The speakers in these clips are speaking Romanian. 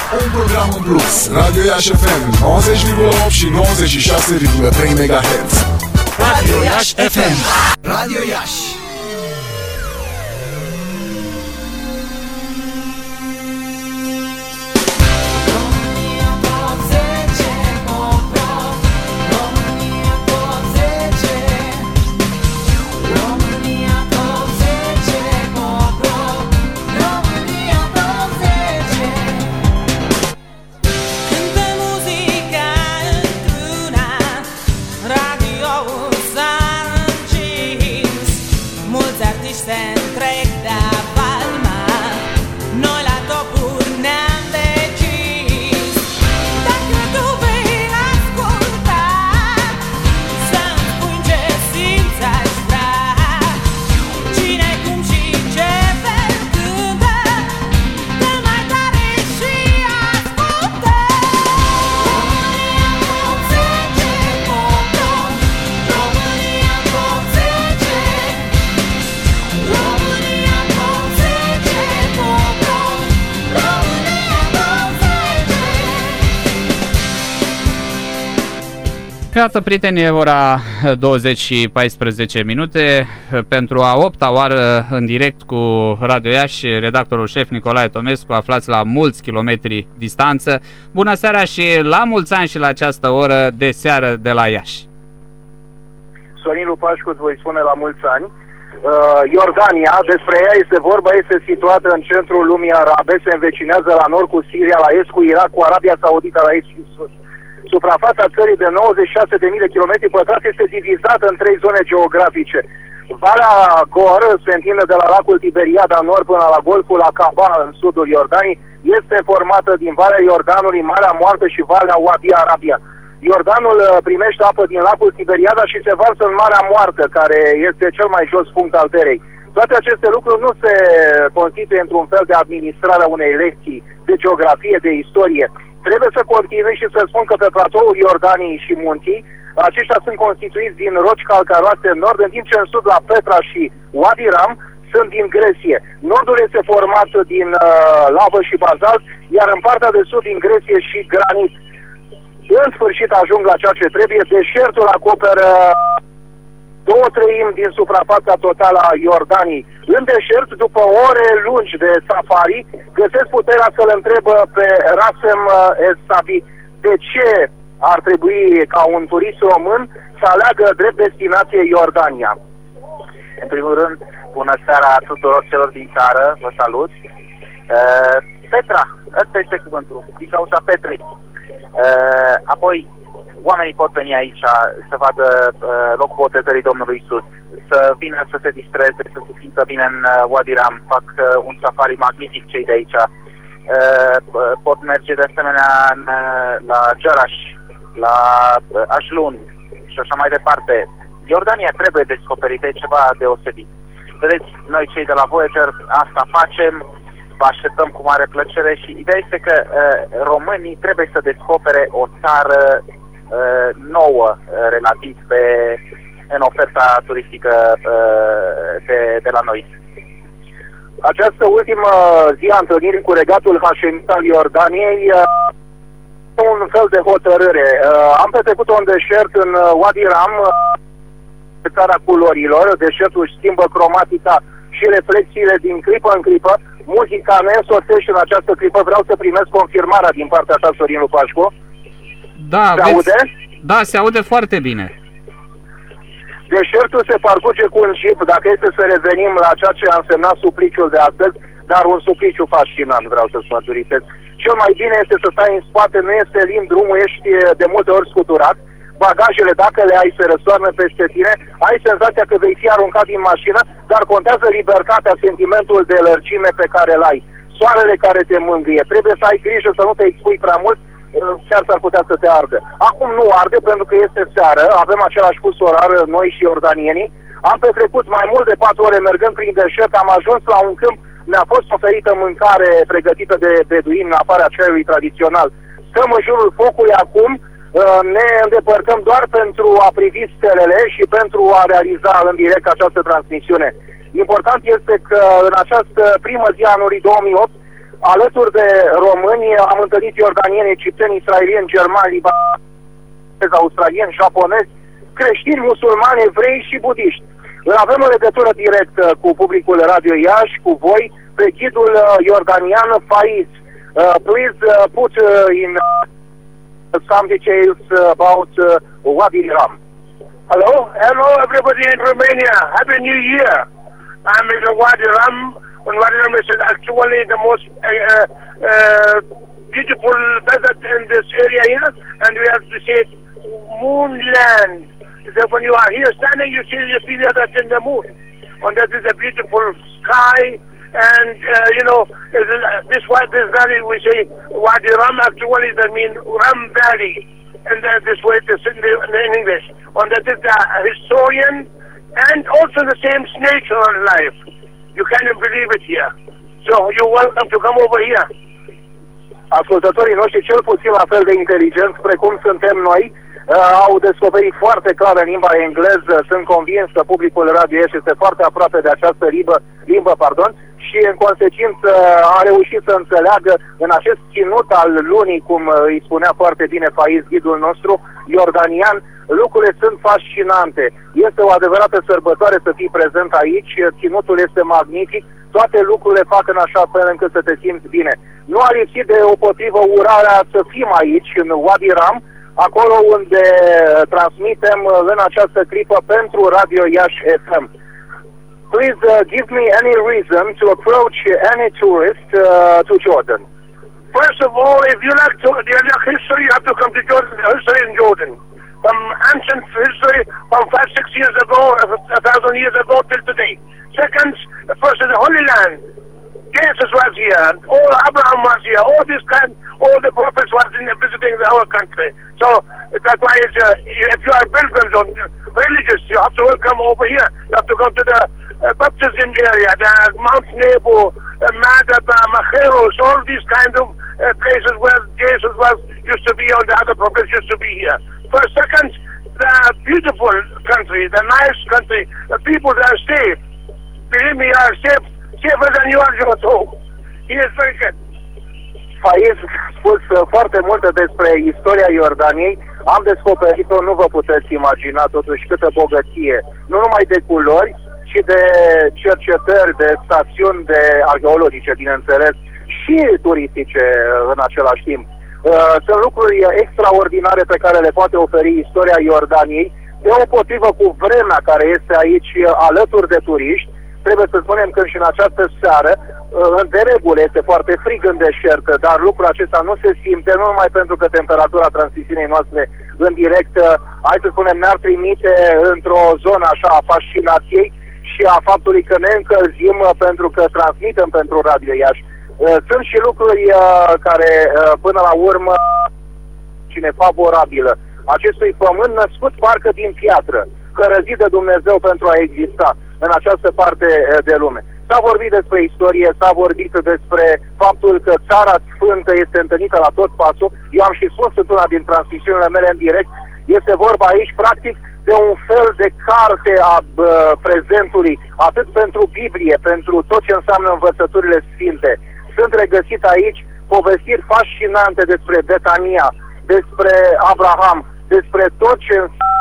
Un program în plus. Radio Iași FM 90,8 și 96,3 MHz. Radio Iași FM. Radio Iași. Iată, prieteni, e ora 20 și 14 minute pentru a 8-a oară în direct cu Radio Iași, redactorul șef Nicolae Tomescu, aflați la mulți kilometri distanță. Bună seara și la mulți ani și la această oră de seară de la Iași. Sorin Lupașcu, îți voi spune la mulți ani. Iordania, despre ea este vorba, este situată în centrul lumii arabe, se învecinează la nord cu Siria, la est cu Irak, cu Arabia Saudită la est și sus. Suprafața țării de 96.000 de kilometri pătrați este divizată în 3 zone geografice. Valea Gor se întinde de la lacul Tiberiad în nord până la golful Aqaba în sudul Iordaniei. Este formată din Valea Iordanului, Marea Moartă și Valea Wadi Arabia. Iordanul primește apă din lacul Tiberiada și se varsă în Marea Moartă, care este cel mai jos punct al terei. Toate aceste lucruri nu se constituie într-un fel de administrare a unei lecții de geografie, de istorie. Trebuie să continui și să spun că pe platoul Iordaniei și munții, aceștia sunt constituiți din roci calcaroase în nord, în timp ce în sud, la Petra și Wadi Ram, sunt din gresie. Nordul este format din lavă și bazalt, iar în partea de sud din gresie și granit. În sfârșit ajung la ceea ce trebuie. Deșertul acoperă 2/3 din suprafața totală a Iordaniei. În deșert, după ore lungi de safari, găsesc puterea să-l întrebă pe Rasem El-Sabi de ce ar trebui ca un turist român să aleagă drept destinație Iordania. În primul rând, bună seara tuturor celor din țară, vă salut. Petra, ăsta este cuvântul, din cauza Petrei. Apoi, oamenii pot veni aici să vadă locul botezării Domnului Iisus, să vină să se distreze, să se simtă bine în Wadi Ram, fac un safari magnific cei de aici. Pot merge de asemenea la Jarash, la Ajlun și așa mai departe. Iordania trebuie descoperită, e ceva deosebit. Vedeți, noi cei de la Voyager asta facem, vă așteptăm cu mare plăcere și ideea este că românii trebuie să descopere o țară nouă relativ în oferta turistică de la noi. Această ultimă zi a întâlnirii cu regatul Hașemit al Iordaniei un fel de hotărâre. Am petrecut un deșert în Wadi Ram, țara culorilor. Deșertul își schimbă cromatica și reflexiile din clipă în clipă. Muzica ne însoțește în această clipă. Vreau să primesc confirmarea din partea ta, Sorin Lupașcu. Da, se aude? Da, se aude foarte bine. Deșertul se parcurge cu un jeep, dacă este să revenim la ceea ce a însemnat supliciul de astăzi, dar un supliciu fascinant, vreau să-ți mărturisesc. Cel mai bine este să stai în spate, nu este lin drumul, ești de multe ori scuturat, bagajele, dacă le ai, se răstoarnă peste tine, ai senzația că vei fi aruncat din mașină, dar contează libertatea, sentimentul de lărgime pe care îl ai. Soarele care te mângâie, trebuie să ai grijă să nu te expui prea mult, chiar s-ar putea să te ardă. Acum nu arde pentru că este seară, avem același fus orar noi și iordanienii. Am petrecut mai mult de 4 ore mergând prin deșert, am ajuns la un câmp, ne-a fost oferită mâncare pregătită de beduini în afara ceaiului tradițional. Stăm în jurul focului acum, ne îndepărtăm doar pentru a privi stelele și pentru a realiza în direct această transmisiune. Important este că în această primă zi a anului 2008 Alături de români am întâlnit iordanieni, egipteni, israelieni, germani, libanezi, australieni, japonezi, creștini, musulmani, evrei și budiști. Avem o legătură directă cu publicul Radio Iași, cu voi, pe ghidul iordanian Faiz. Please put in some details about Wadi Ram. Hello everybody in Romania. Happy New Year. I'm in Wadi Ram. And Wadi Ram is actually the most beautiful desert in this area here, and we have to say moonland. So when you are here standing, you see that in the moon, and that is a beautiful sky. And this valley we say Wadi Ram, actually that means Ram Valley, and this way it is in English. And that is the historian and also the same natural life. You cannot believe it here. So you're welcome to come over here. Ascultătorii noștri, cel puțin la fel de inteligenți precum suntem noi, au descoperit foarte clar în limba engleză. Sunt convins că publicul Radio Iași este foarte aproape de această limbă, și în consecință a reușit să înțeleagă în acest ținut al lunii, cum îi spunea foarte bine Faiz, ghidul nostru iordanian, lucrurile sunt fascinante. Este o adevărată sărbătoare să fii prezent aici, ținutul este magnific, toate lucrurile fac în așa fel încât să te simți bine. Nu a lipsit deopotrivă urarea să fim aici, în Wadi Ram, acolo unde transmitem în această clipă pentru Radio Iași FM. Please give me any reason to approach any tourist to Jordan. First of all, if you like history, you have to come to Jordan. History in Jordan, from ancient history, from 5-6 years ago, 1,000 years ago till today. Second, first is the Holy Land. Jesus was here, all Abraham was here, all the prophets were visiting our country. So that's why if you are pilgrims or religious, you have to come over here. You have to come to the baptism area, the Mount Nebo, Madaba, Macheros, all these kind of places where Jesus used to be, or the other prophets used to be here. First, second, the beautiful country, the nice country, the people that are safe. Believe me, are safer than you are at home. He is very good. Faiz a spus foarte multe despre istoria Iordaniei. Am descoperit-o, nu vă puteți imagina totuși câtă bogăție, nu numai de culori, ci de cercetări, de stațiuni arheologice, bineînțeles, și turistice în același timp. Sunt lucruri extraordinare pe care le poate oferi istoria Iordaniei, deopotrivă cu vremea care este aici alături de turiști. Trebuie să spunem că și în această seară, de regulă, este foarte frig în deșert, dar lucrul acesta nu se simte, nu numai pentru că temperatura transmisiunii noastre în direct, hai să spunem, ne-ar trimite într-o zonă așa a fascinației și a faptului că ne încălzim pentru că transmitem pentru Radio Iași. Sunt și lucruri care, până la urmă, nefavorabilă acestui pământ născut parcă din piatră, cărăzit de Dumnezeu pentru a exista în această parte de lume. S-a vorbit despre istorie, s-a vorbit despre faptul că Țara Sfântă este întâlnită la tot pasul. Eu am și spus într-una din transmisiunile mele în direct, este vorba aici practic de un fel de carte a prezentului, atât pentru Biblie, pentru tot ce înseamnă învățăturile sfinte. Sunt regăsite aici povestiri fascinante despre Betania, despre Abraham, despre tot ce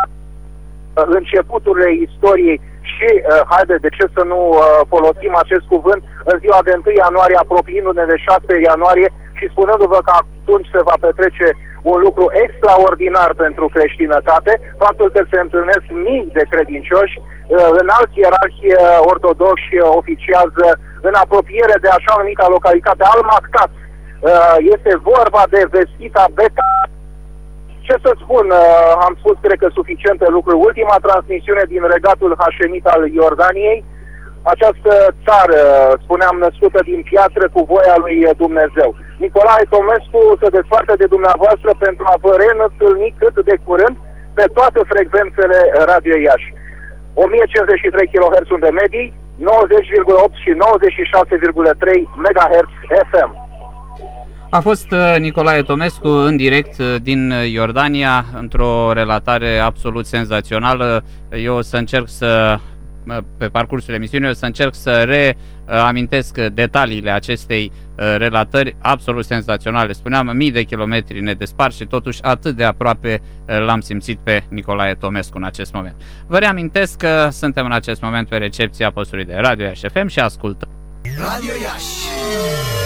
începuturile istoriei și, haide, de ce să nu folosim acest cuvânt, în ziua de 1 ianuarie, apropiindu-ne de 6 ianuarie și spunându-vă că atunci se va petrece un lucru extraordinar pentru creștinătate, faptul că se întâlnesc mii de credincioși, în alți ierarhi ortodoxi oficiază în apropiere de așa numita localitate Al-Maktat. Este vorba de vestita Beta. Ce să spun, am spus, cred că, suficiente lucruri. Ultima transmisiune din regatul hașemit al Iordaniei, această țară, spuneam, născută din piatră cu voia lui Dumnezeu. Nicolae Tomescu se desparte de dumneavoastră pentru a vă reîntâlni cât de curând pe toate frecvențele Radio Iași. 1053 kHz de medii, 90,8 și 96,3 MHz FM. A fost Nicolae Tomescu în direct din Iordania, într-o relatare absolut senzațională. Eu o să încerc să pe parcursul emisiunii, o să încerc să reamintesc detaliile acestei relatări absolut senzaționale. Spuneam, mii de kilometri ne despart și totuși atât de aproape l-am simțit pe Nicolae Tomescu în acest moment. Vă reamintesc că suntem în acest moment pe recepția postului de Radio Iași FM și ascultăm Radio Iași.